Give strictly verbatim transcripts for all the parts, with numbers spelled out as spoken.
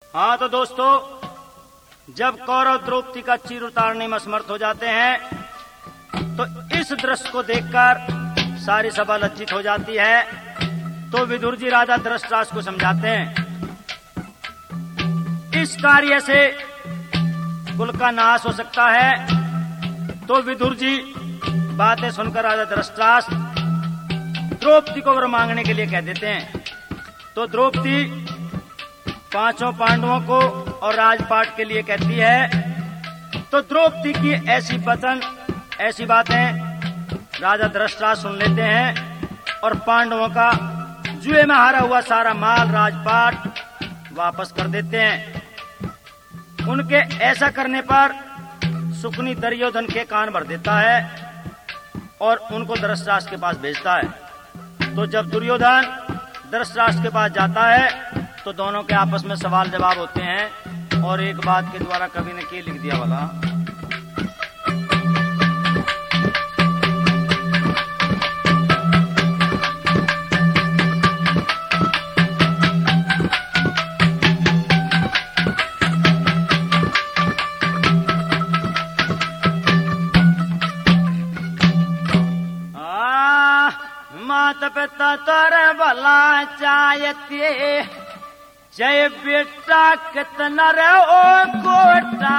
हाँ तो दोस्तों, जब कौरव द्रौपदी का चीर उतारने में असमर्थ हो जाते हैं तो इस दृश्य को देखकर सारी सभा लज्जित हो जाती है। तो विदुर जी राजा धृतराष्ट्र को समझाते हैं, इस कार्य से कुल का नाश हो सकता है। तो विदुर जी बातें सुनकर राजा धृतराष्ट्र द्रौपदी को वर मांगने के लिए कह देते हैं। तो द्रौपदी पांचों पांडवों को और राजपाट के लिए कहती है। तो द्रौपदी की ऐसी वचन, ऐसी बातें राजा धृतराष्ट्र सुन लेते हैं और पांडवों का जुए में हारा हुआ सारा माल, राजपाट वापस कर देते हैं। उनके ऐसा करने पर सुकनी दुर्योधन के कान भर देता है और उनको धृतराष्ट्र के पास भेजता है। तो जब दुर्योधन धृतराष्ट्र के पास जाता है तो दोनों के आपस में सवाल जवाब होते हैं और एक बात के द्वारा कवि ने क्या लिख दिया वाला, माता पिता तोरे भला चाहते, जय बेटा कितना रे ओ कोटा,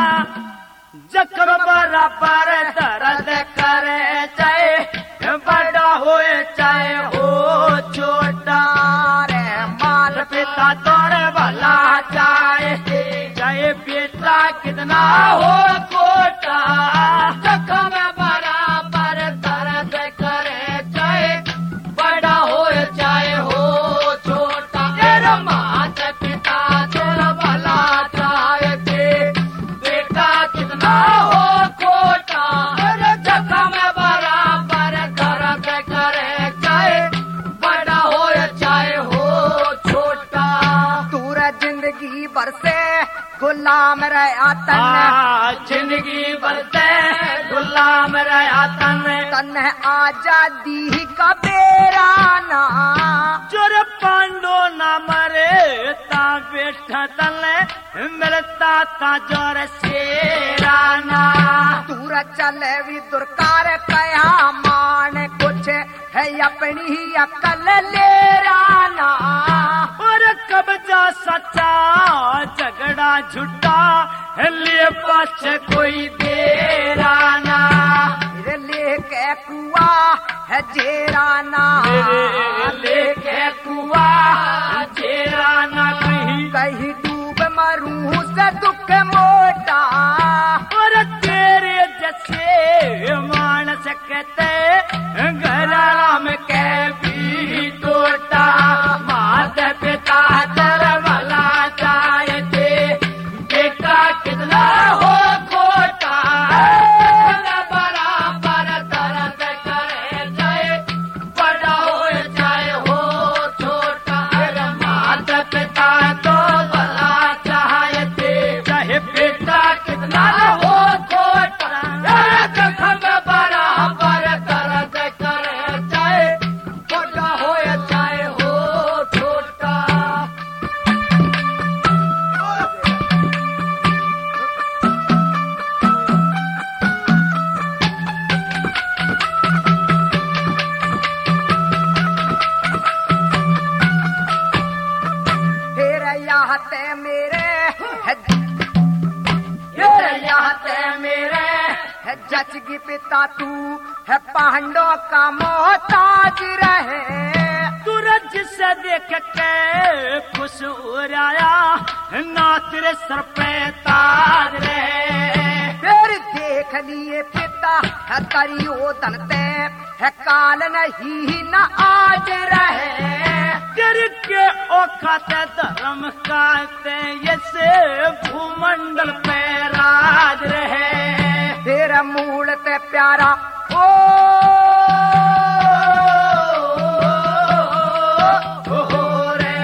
जख्म बराबर दर्द करे, चाहे बड़ा होए चाहे हो छोटा रे। माता पिता तोरे भला चाहते, जय बेटा कितना हो कोटा, जख्म बराबर दर्द करे, चाहे बड़ा होए चाहे हो छोटा। तेरा माता पिता तेरा भला चाहते, बेटा कितना हो खोटा, जख्म बराबर दर्द करे, चाहे बड़ा होए चाहे हो छोटा। तूरा जिंदगी भर से गुलाम रहा तन, जिंदगी भर से गुलाम रहा तन, तन आजादी का बेराना, जोर पांडो ना मरे ता बेटा तले, मिलता ता जोर शेराना। तूरा चले भी दुर्कार कया मान, कुछ है अपनी ही अकल ले राना, और कब्जा सच्चा झगड़ा झूठा, लिए पाछ कोई देराना, लेके कुआ है जेराना, लेके कुआ जेराना, कहीं कहीं डूब मरूं से दुख मोटा, और तेरे जैसे मानस कहते घराना में कह भी टोटा। माता पिता तेरा भला चाहते, बेटा कितना हो खोटा, बराबर दर्द करे, चाहे बड़ा हो चाहे हो छोटा। माता पिता तो भला चाहते, चाहे बेटा कितना हो खोटा, जख्म बराबर दर्द करे, चाहे बड़ा हो चाहे हो छोटा। तेरे यहाँ ते मेरे है, तेरे यहाँ ते मेरे है, जचगी पिता तू है पांडव का मोहताज रहे। सूरज से देख के खुश उड़ाया, ना तेरे सर पे ताज रहे। फिर देख लिए पिता है दुर्योधन ते, है काल नहीं न आज रहे। तेरे के औकात धर्म काते, ऐसे भूमंडल पे राज रहे। तेरा मूल ते प्यारा ओ, ओ, ओ रे,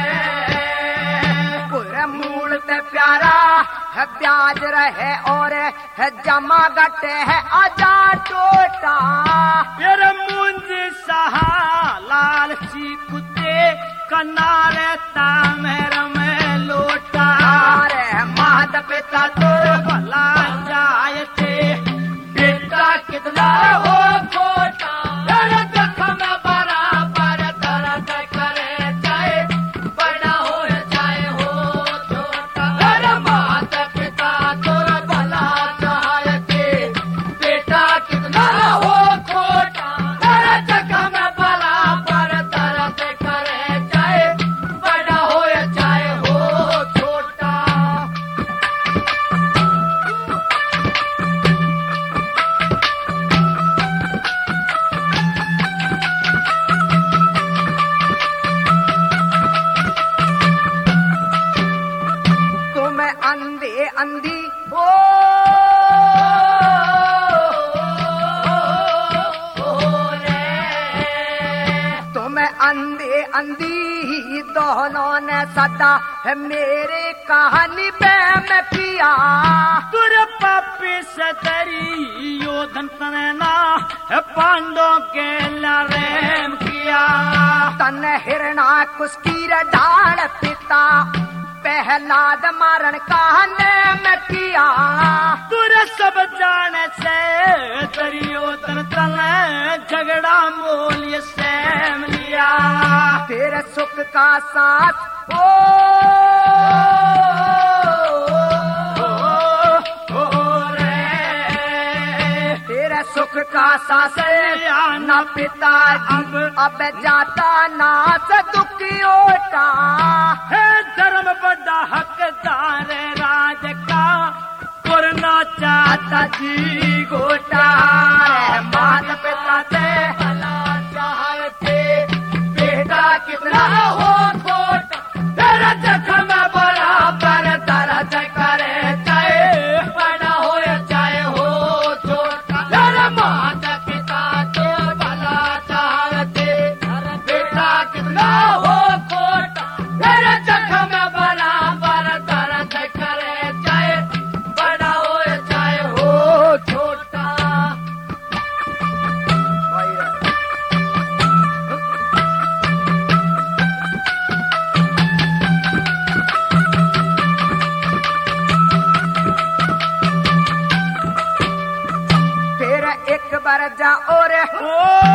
पूरा मूल ते प्यारा है, ब्याज रहे और है जमा गटे है आजा टोटा। तेरे मुंजी सहा लालची कुत्ते कनारे तामेर में लोटा। पिता तोर भला जाए थे बेटा कितना हो छोटा तेरे जख्म बराबर दर्द करे चाहे बड़ा हो चाहे हो छोटा तेरे माता पिता तोर भला जाए थे बेटा कितना हो छोटा तेरे जख्म बराबर दर्द करे चाहे बड़ा हो चाहे हो छोटा। तुम अंधे अंधी हो तुम अंधे अंधी दोनों ने सदा है मेरे कहानी में पिया तुर पापी से तेरी योधन तनना है पांडों के लरेम किया तन हिरणा कुस्कीर ढाल पिता पहलाद मारण कहने में किया तुर सब जाने से तेरी योधन तने झगड़ा मोल सैम लिया तेरे सुख का साथ ओ, ओ, ओ रे तेरे सुख का साथ न पिताजी अब जाता नाच दुखी होता है धर्म बड़ा हकदार राज का पुरना चाहता जी गोटा माता पिता से भला चाहते बेटा कितना हो छोटा तेरा जख्म बराबर दर्द करे चाहे बड़ा हो चाहे हो छोटा तेरा माता पिता तो भला चाहते बेटा कितना हो छोटा तेरा जख्म बराबर दर्द करे चाहे बड़ा हो चाहे हो छोटा। फिर एक बार जा और हो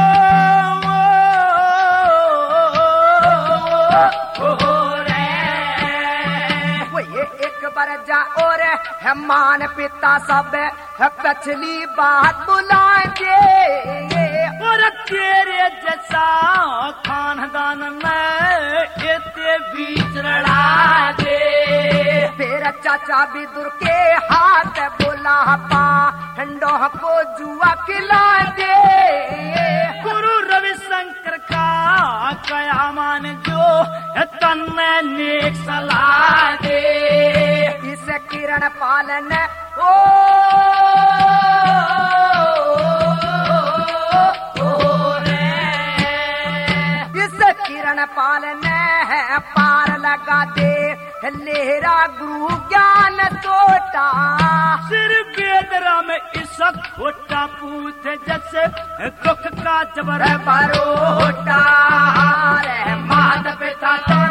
रे वो ये एक बार जा और है मान पिता सब है पछली बात बुला दे और तेरे जैसा खानदान में इतने बीच लड़ा दे तेरा चाचा विदुर के हाथ बोला पा ठंडो को जुआ खिला दे गुरु रविशंकर का कया मान जो तन्ने नेक सलाह दे इस किरण पालन ओ, ओ रे इस किरण पालन है पार लगा दे लेरा गुरु ज्ञान तोटा सिर बेदरा में इस खोटा पूछ जैसे दुख का जबर बरोटा रे माता पिता